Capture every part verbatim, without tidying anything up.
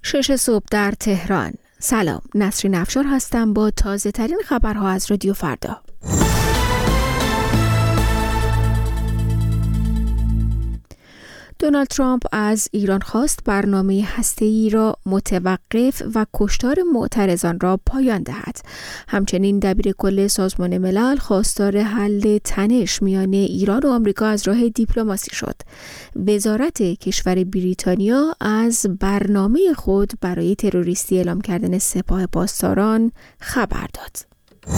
شش صبح در تهران. سلام، نسرین افشار هستم با تازه ترین خبرها از رادیو فردا. دونالد ترامپ از ایران خواست برنامه هسته‌ای را متوقف و کشتار معترضان را پایان دهد. همچنین دبیر کل سازمان ملل خواستار حل تنش میان ایران و آمریکا از راه دیپلماسی شد. وزارت کشور بریتانیا از برنامه خود برای تروریستی اعلام کردن سپاه پاسداران خبر داد.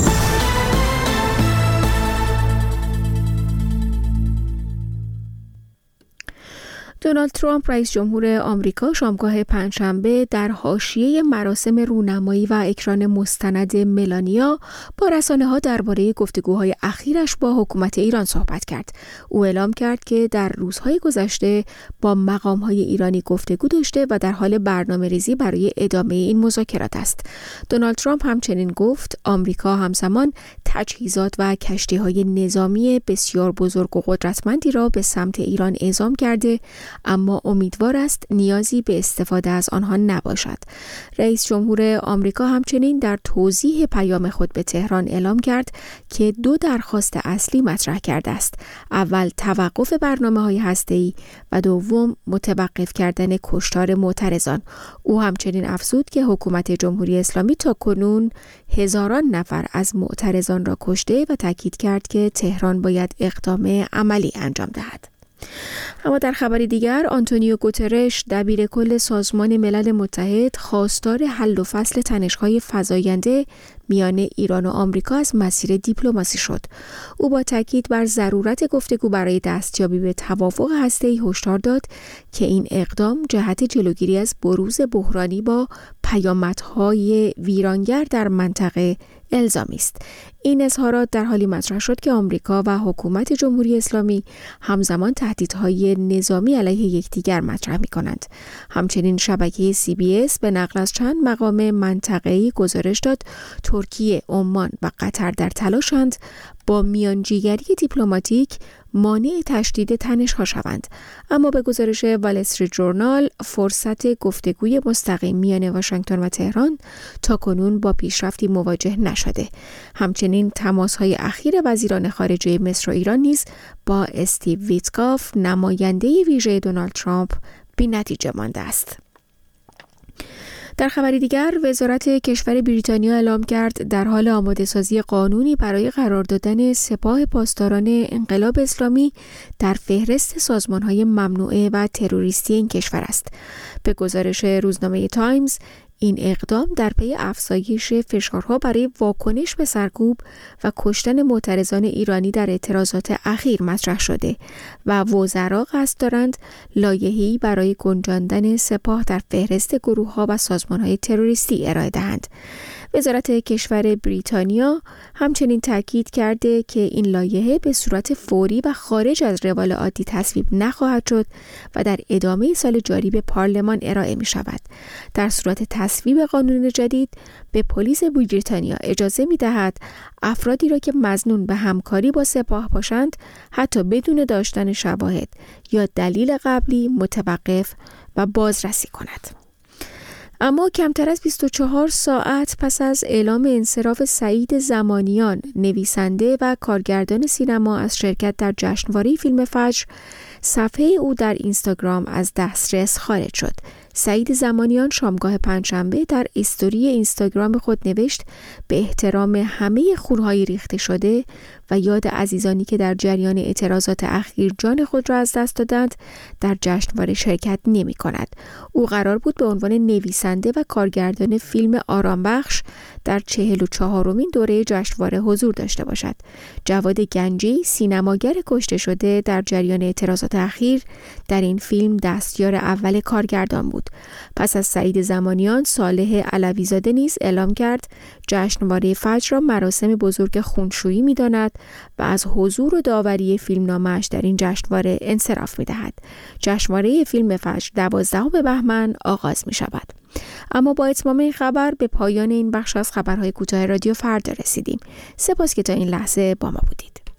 دونالد ترامپ رئیس جمهور آمریکا شامگاه پنجشنبه در حاشیه مراسم رونمایی و اکران مستند ملانیا با رسانه‌ها درباره گفتگوهای اخیرش با حکومت ایران صحبت کرد. او اعلام کرد که در روزهای گذشته با مقام‌های ایرانی گفتگو داشته و در حال برنامه‌ریزی برای ادامه این مذاکرات است. دونالد ترامپ همچنین گفت آمریکا همزمان تجهیزات و کشتی‌های نظامی بسیار بزرگ و قدرتمندی را به سمت ایران اعزام کرده، اما امیدوار است نیازی به استفاده از آنها نباشد. رئیس جمهور آمریکا همچنین در توضیح پیام خود به تهران اعلام کرد که دو درخواست اصلی مطرح کرده است. اول توقف برنامه‌های هسته‌ای و دوم متوقف کردن کشتار معترضان. او همچنین افزود که حکومت جمهوری اسلامی تاکنون هزاران نفر از معترضان را کشته و تاکید کرد که تهران باید اقدام عملی انجام دهد. اما در خبری دیگر، آنتونیو گوترش دبیر کل سازمان ملل متحد خواستار حل و فصل تنش‌های فزاینده میان ایران و آمریکا از مسیر دیپلماسی شد. او با تاکید بر ضرورت گفتگو برای دستیابی به توافق هسته‌ای هشدار داد که این اقدام جهت جلوگیری از بروز بحرانی با پیامدهای ویرانگر در منطقه الزامی است. این اظهارات در حالی مطرح شد که آمریکا و حکومت جمهوری اسلامی همزمان تهدیدهای نظامی علیه یکدیگر مطرح می‌کنند. همچنین شبکه سی بی اس به نقل از چند مقام منطقه‌ای گزارش داد ترکیه، عمان و قطر در تلاشند با میانجیگری دیپلماتیک مانع تشدید تنش‌ها شوند، اما به گزارش وال استریت ژورنال فرصت گفتگوی مستقیم میان واشنگتن و تهران تاکنون با پیشرفتی مواجه نشده. همچنین تماس‌های اخیر وزیران خارجه مصر و ایران نیز با استیو ویتکاف نماینده ویژه دونالد ترامپ بی‌نتیجه مانده است. در خبری دیگر، وزارت کشور بریتانیا اعلام کرد در حال آماده سازی قانونی برای قرار دادن سپاه پاسداران انقلاب اسلامی در فهرست سازمان‌های ممنوعه و تروریستی این کشور است. به گزارش روزنامه تایمز، این اقدام در پی افزایش فشارها برای واکنش به سرکوب و کشتن معترضان ایرانی در اعتراضات اخیر مطرح شده و وزرا قصد دارند لایحه‌ای برای گنجاندن سپاه در فهرست گروه‌ها و سازمان‌های تروریستی ارائه دهند. وزارت کشور بریتانیا همچنین تاکید کرده که این لایحه به صورت فوری و خارج از روال عادی تصویب نخواهد شد و در ادامه سال جاری به پارلمان ارائه می شود. در صورت تصویب قانون جدید به پلیس بریتانیا اجازه می دهد افرادی را که مظنون به همکاری با سپاه باشند حتی بدون داشتن شواهد یا دلیل قبلی متوقف و بازرسی کند. اما کمتر از بیست و چهار ساعت پس از اعلام انصراف سعید زمانیان، نویسنده و کارگردان سینما از شرکت در جشنواره فیلم فجر، صفحه او در اینستاگرام از دسترس خارج شد. سعید زمانیان شامگاه پنجشنبه در استوری اینستاگرام خود نوشت به احترام همه خونهای ریخته شده و یاد عزیزانی که در جریان اعتراضات اخیر جان خود را از دست دادند، در جشنواره شرکت نمی کند. او قرار بود به عنوان نویسنده و کارگردان فیلم آرامبخش در چهل و چهارمین دوره جشنواره حضور داشته باشد. جواد گنجی، سینماگر کشته شده در جریان اعتراضات اخیر، در این فیلم دستیار اول کارگردان بود. پس از سعید زمانیان، صالح علوی‌زاده نیز اعلام کرد جشنواره فجر را مراسم بزرگ خونشویی می‌داند و از حضور و داوری فیلمنامه‌اش در این جشنواره انصراف می‌دهد. جشنواره فیلم فجر دوازدهم بهمن آغاز می‌شود. اما با اتمام این خبر به پایان این بخش از خبرهای کوتاه رادیو فردا رسیدیم. سپاس که تا این لحظه با ما بودید.